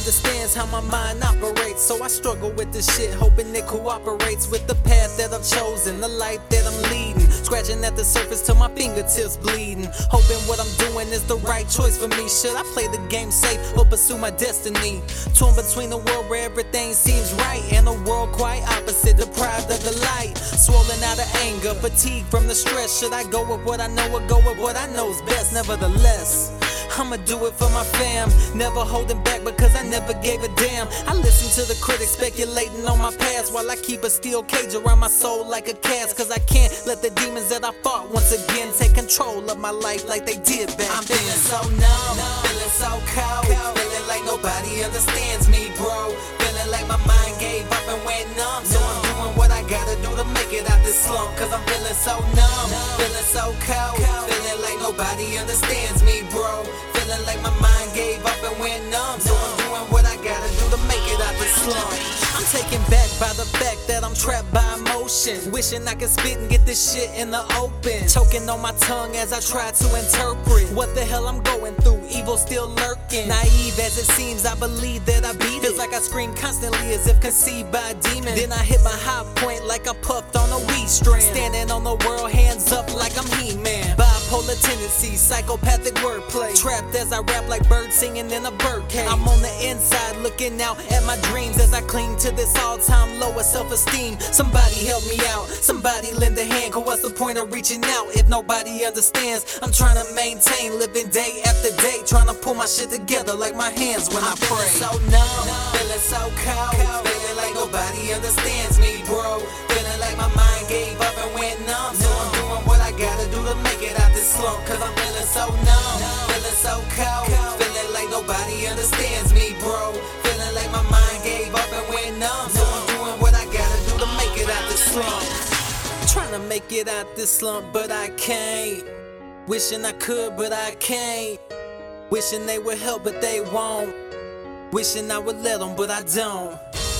understands how my mind operates, so I struggle with this shit, hoping it cooperates with the path that I've chosen, the life that I'm leading. Scratching at the surface till my fingertips bleeding, hoping what I'm doing is the right choice for me. Should I play the game safe or pursue my destiny? Torn between the world where everything seems right and a world quite opposite, deprived of the light. Swollen out of anger, fatigue from the stress. Should I go with what I know or go with what I know's best? Nevertheless, I'ma do it for my fam, never holding back because I never gave a damn. I listen to the critics speculating on my past while I keep a steel cage around my soul like a cast, cause I can't let the demons that I fought once again take control of my life like they did back then. I'm feeling so numb, feeling so cold, feeling like nobody understands me, bro. Feeling like my mind gave up and went numb, so I'm doing what I gotta do to make it out this slump. Cause I'm feeling so numb, feeling so cold, feeling like nobody understands me, bro. Feeling like my mind gave up and went numb, so I'm doing what I gotta do to make it out this slump. I'm taken back by the fact that I'm trapped by emotion, wishing I could spit and get this shit in the open. Choking on my tongue as I try to interpret what the hell I'm going through, evil still lurking. Naive as it seems, I believe that I beat it. Feels like I scream constantly as if conceived by a demon. Then I hit my high point like I puffed on a weed strand, standing on the world, hands up like I'm He-Man. Bipolar tendencies, psychopathic wordplay, trapped as I rap like birds singing in a birdcage. I'm on the inside looking out at my dreams as I cling to this all-time low of self-esteem. Somebody help me out, somebody lend a hand, cause what's the point of reaching out if nobody understands? I'm trying to maintain, living day after day, trying to pull my shit together like my hands when I pray. So numb, feeling so cold, feeling like nobody understands me, bro. Feeling like my mind gave up and went numb, so I'm doing what I gotta do to make it out this slump. Cause I'm feeling so numb, feeling so cold, feeling like nobody understands me, bro. Feeling like my mind gave up and went numb, so I'm doing what I gotta do to make it out this slump. Trying to make it out this slump, but I can't. Wishing I could, but I can't. Wishing they would help, but they won't. Wishing I would let them, but I don't.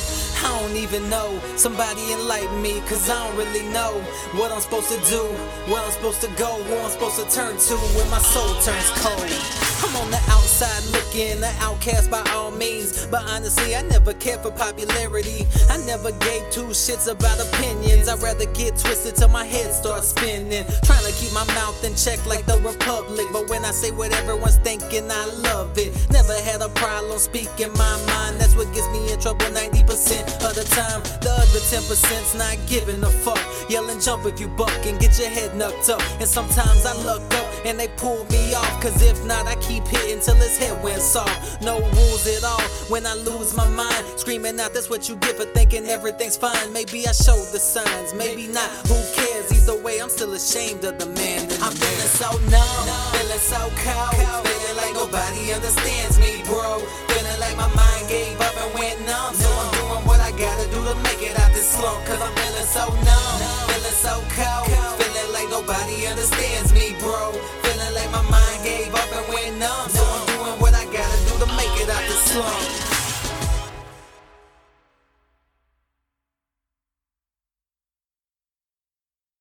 I don't even know, somebody enlighten me, cause I don't really know what I'm supposed to do, where I'm supposed to go, who I'm supposed to turn to when my soul turns cold. I'm on the outside looking, an outcast by all means, but honestly I never cared for popularity. I never gave two shits about opinions, I'd rather get twisted till my head starts spinning. Trying to keep my mouth in check like the Republic, but when I say what everyone's thinking I love it. Never had a problem speaking my mind, that's what gets me in trouble 90% of the time. The other 10%'s not giving a fuck, yelling jump if you buck and get your head knocked up. And sometimes I look up and they pull me off, cause if not I keep hitting till his head went soft. No rules at all when I lose my mind, screaming out that's what you get for thinking everything's fine. Maybe I showed the signs, maybe not, who cares? Either way I'm still ashamed of the man in the I'm feeling so numb, feeling so cold, feeling like nobody understands me, bro. Feeling like my mind gave up and went numb, so I'm doing what I gotta do to make it out this slump. Cause I'm feeling so numb, feeling so cold,